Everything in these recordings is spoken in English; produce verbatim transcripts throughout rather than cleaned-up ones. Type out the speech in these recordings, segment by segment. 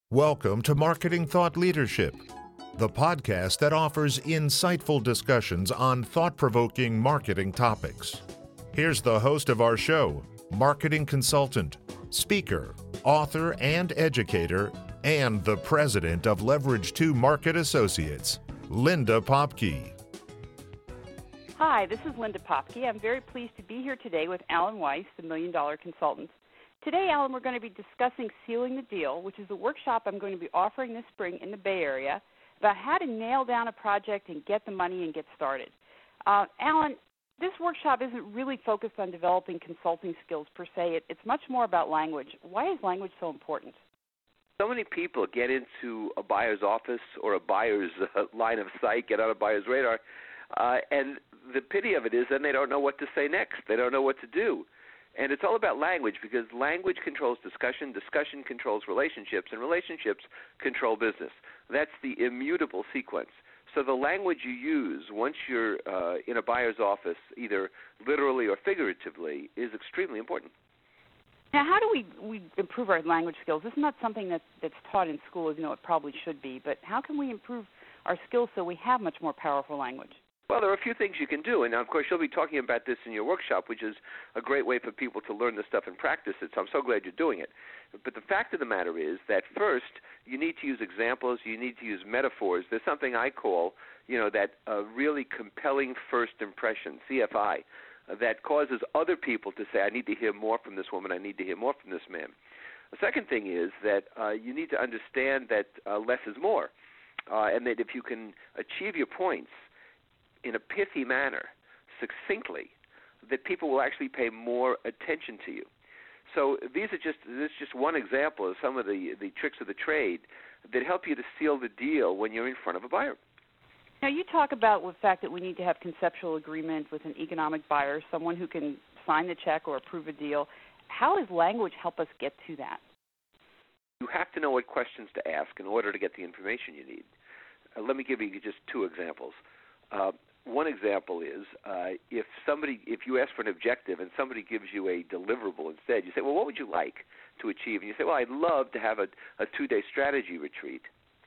Welcome to Marketing Thought Leadership, the podcast that offers insightful discussions on thought-provoking marketing topics. Here's the host of our show, marketing consultant, speaker, author, and educator, and the president of Leverage two Market Associates, Linda Popke. Hi, this is Linda Popke. I'm very pleased to be here today with Alan Weiss, the Million Dollar Consultant. Today, Alan, we're going to be discussing Sealing the Deal, which is a workshop I'm going to be offering this spring in the Bay Area about how to nail down a project and get the money and get started. Uh, Alan, this workshop isn't really focused on developing consulting skills per se. It, it's much more about language. Why is language so important? So many people get into a buyer's office or a buyer's uh, line of sight, get on a buyer's radar, uh, and the pity of it is then they don't know what to say next. They don't know what to do. And it's all about language because language controls discussion, discussion controls relationships, and relationships control business. That's the immutable sequence. So the language you use once you're uh, in a buyer's office, either literally or figuratively, is extremely important. Now, how do we, we improve our language skills? This is not something that's, that's taught in school, even though it probably should be, but how can we improve our skills so we have much more powerful language? Well, there are a few things you can do, and of course you'll be talking about this in your workshop, which is a great way for people to learn this stuff and practice it, so I'm so glad you're doing it. But the fact of the matter is that first, you need to use examples, you need to use metaphors. There's something I call, you know, that uh, really compelling first impression, C F I, uh, that causes other people to say, I need to hear more from this woman, I need to hear more from this man. The second thing is that uh, you need to understand that uh, less is more, uh, and that if you can achieve your points in a pithy manner, succinctly, that people will actually pay more attention to you. So these are just this is just one example of some of the, the tricks of the trade that help you to seal the deal when you're in front of a buyer. Now, you talk about the fact that we need to have conceptual agreement with an economic buyer, someone who can sign the check or approve a deal. How does language help us get to that? You have to know what questions to ask in order to get the information you need. Uh, let me give you just two examples. Uh, One example is uh, if somebody, if you ask for an objective and somebody gives you a deliverable instead, you say, well, what would you like to achieve? And you say, well, I'd love to have a, a two-day strategy retreat.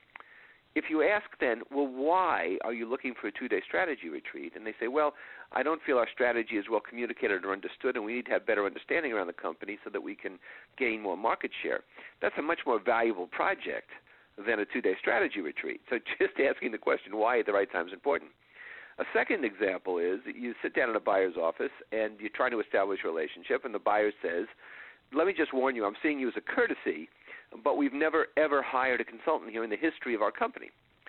If you ask then, well, why are you looking for a two-day strategy retreat? And they say, well, I don't feel our strategy is well communicated or understood, and we need to have better understanding around the company so that we can gain more market share. That's a much more valuable project than a two-day strategy retreat. So just asking the question why at the right time is important. A second example is that you sit down in a buyer's office and you're trying to establish a relationship, and the buyer says, let me just warn you, I'm seeing you as a courtesy, but we've never, ever hired a consultant here in the history of our company.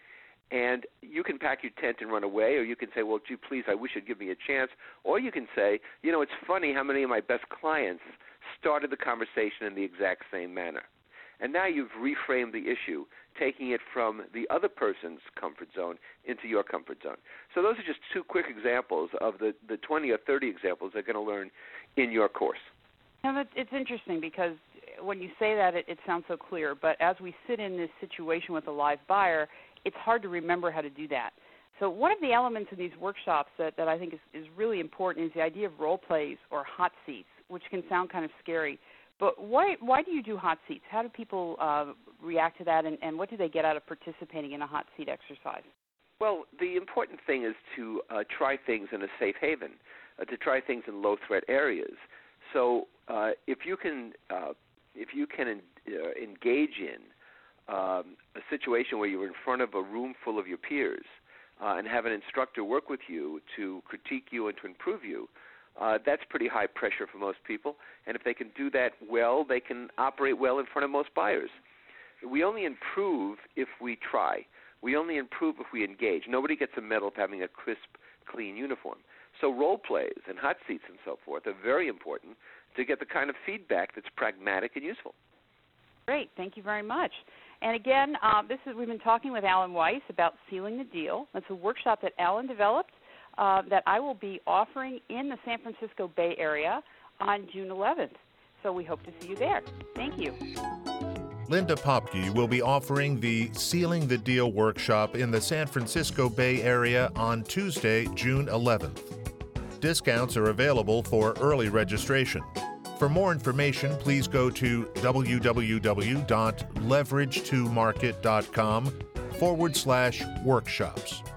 And you can pack your tent and run away, or you can say, well, gee, please, I wish you'd give me a chance. Or you can say, you know, it's funny how many of my best clients started the conversation in the exact same manner. And now you've reframed the issue, taking it from the other person's comfort zone into your comfort zone. So those are just two quick examples of the, the twenty or thirty examples they're going to learn in your course. Now, it's interesting because when you say that, it, it sounds so clear. But as we sit in this situation with a live buyer, it's hard to remember how to do that. So one of the elements in these workshops that, that I think is, is really important is the idea of role plays or hot seats, which can sound kind of scary. But why why do you do hot seats? How do people uh, react to that, and, and what do they get out of participating in a hot seat exercise? Well, the important thing is to uh, try things in a safe haven, uh, to try things in low-threat areas. So uh, if you can uh, if you can en- uh, engage in um, a situation where you're in front of a room full of your peers uh, and have an instructor work with you to critique you and to improve you, Uh, that's pretty high pressure for most people, and if they can do that well, they can operate well in front of most buyers. We only improve if we try. We only improve if we engage. Nobody gets a medal for having a crisp, clean uniform. So role plays and hot seats and so forth are very important to get the kind of feedback that's pragmatic and useful. Great. Thank you very much. And again, uh, this is we've been talking with Alan Weiss about Sealing the Deal. That's a workshop that Alan developed Uh, that I will be offering in the San Francisco Bay Area on June eleventh. So we hope to see you there. Thank you. Linda Popke will be offering the Sealing the Deal workshop in the San Francisco Bay Area on Tuesday, June eleventh. Discounts are available for early registration. For more information, please go to www.leverage to market.com forward slash workshops.